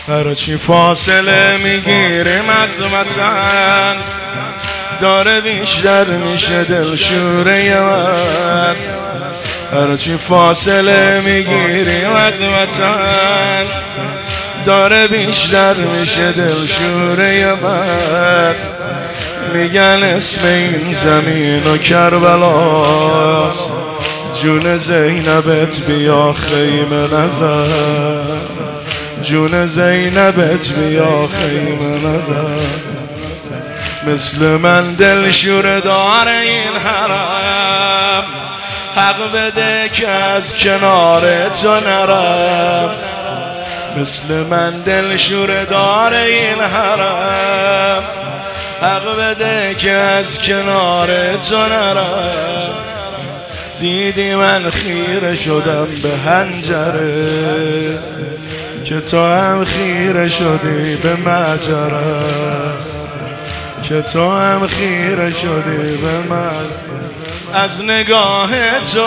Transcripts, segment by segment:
هرچی فاصله میگیریم از وطن داره بیشتر میشه دلشوره من. هرچی فاصله میگیریم از وطن داره بیشتر میشه دلشوره من. میگن اسم این زمین و کربلاست، جون زینبت بیا خیمه نزن، جون زینبت بیا خیمه نزن. مثل من دلشوره دار این حرم، حق بده که از کنار تو نرم. مثل من دلشوره دار این حرم، حق بده که از کنار تو نرم. دیدی من خیره شدم به حنجره، که تو هم خیره شدی به مجره، که تو هم خیره شدی به من. از نگاه تو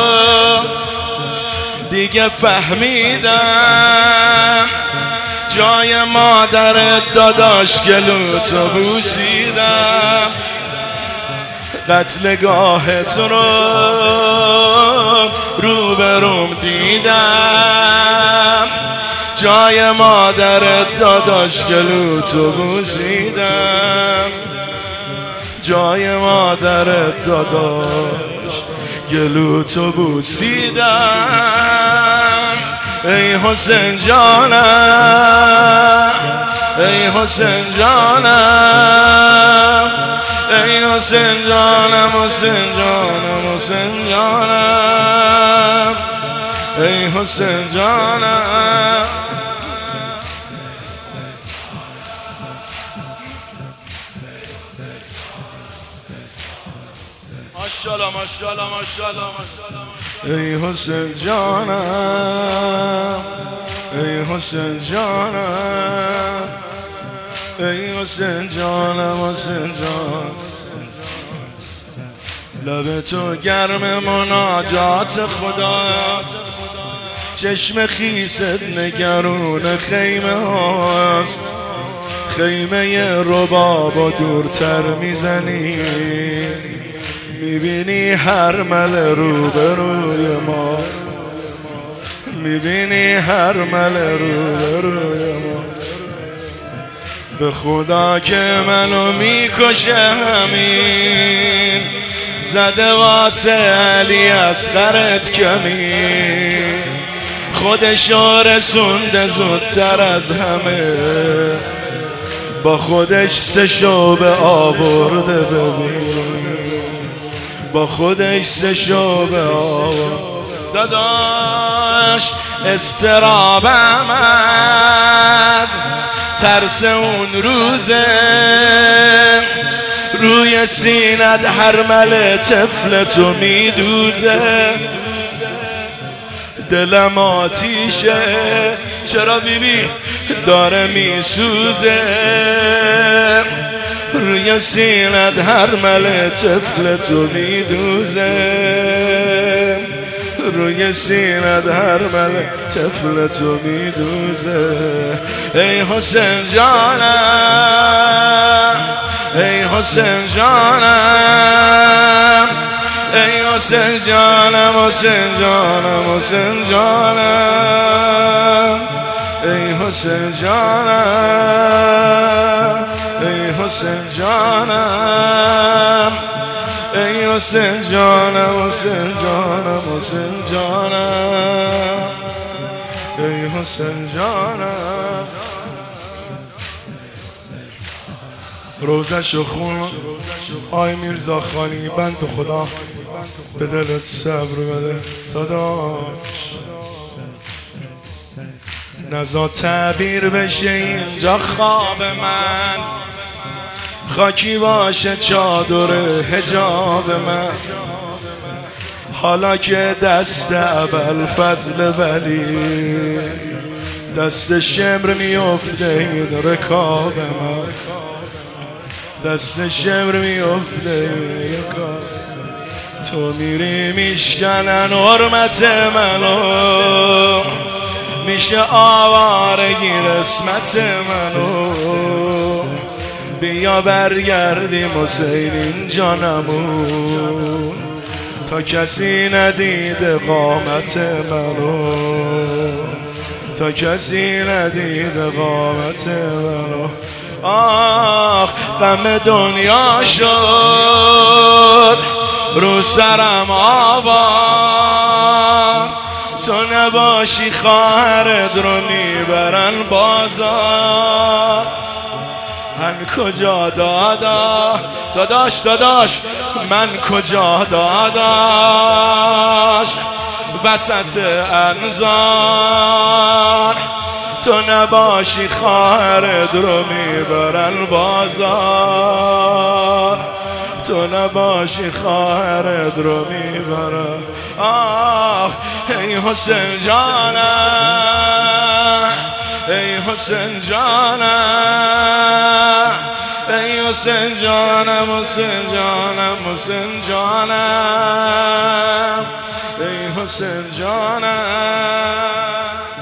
دیگه فهمیدم جای مادرت داداش گلوتو بوسیدم. قتلگاهت رو به روم دیدم، جای مادرت داداش گلوتو بوسیدم، جای مادرت داداش گلوتو بوسیدم. ای حسین جانم، ای حسین جانم، ای حسین جانم، حسین جانم، حسین جانم، ای حسین جانم. ماشاءالله ماشاءالله ماشاءالله ماشاءالله. ای حسین جانم، ای حسین جانم، ای حسین جانم، حسین جان. لب تو گرم مناجات خداست، چشم خیست نگرون خیمه هاست. خیمه رباب و دورتر میزنی، میبینی هر مل روبروی ما، میبینی هر مل روبروی ما. به خدا که منو میکشه همین، زده واسه علی اصغرت کمین. خودشو رسونده زودتر از همه، با خودش 3 شعبه آورده ببین، با خودش 3 شعبه آورده. داداش استرابم از ترس اون روزه، روی سینت هر مل طفل تو میدوزه. دلم آتیشه چرا بیبی داره میسوزه، روی سینت هر مل طفل تو میدوزه، روی سینت هر مل طفل تو میدوزه. ای حسین جانم، ای حسین جانم، ای حسین جانم، حسین جانم، حسین جانم، ای حسین جانم، ای حسین جانم، ای حسین جانم، حسین جانم، حسین جانم، ای حسین جانم. روزش خون آی میرزا خانی، بند خدا به دلت صبر بده داداش. نزا تعبیر بشه اینجا خواب من، خاکی باشه چادر حجاب من. حالا که دست ابوالفضل ولی، دست شمر میفته این رکاب من، دست شمر میفته این رکاب. تو میری میشکنن حرمت منو، میشه آوارگی قسمت منو، بیا برگردیم حسین اینجا نمون، تا کسی ندیده قامت منو، تا کسی ندیده قامت منو. آخ غم دنیا شد رو سرم آوار، تو نباشی خواهرت رو میبرن بازار. من کجا داداش من کجا داداش وسط انظار، تو نباشی خواهرت رو میبرن بازار، تو نباشی خواهرت رو میبرن. آخ ای حسین جانم، ای حسین جانم، ای حسین جانم، حسین جانم، حسین جانم، ای حسین جانم.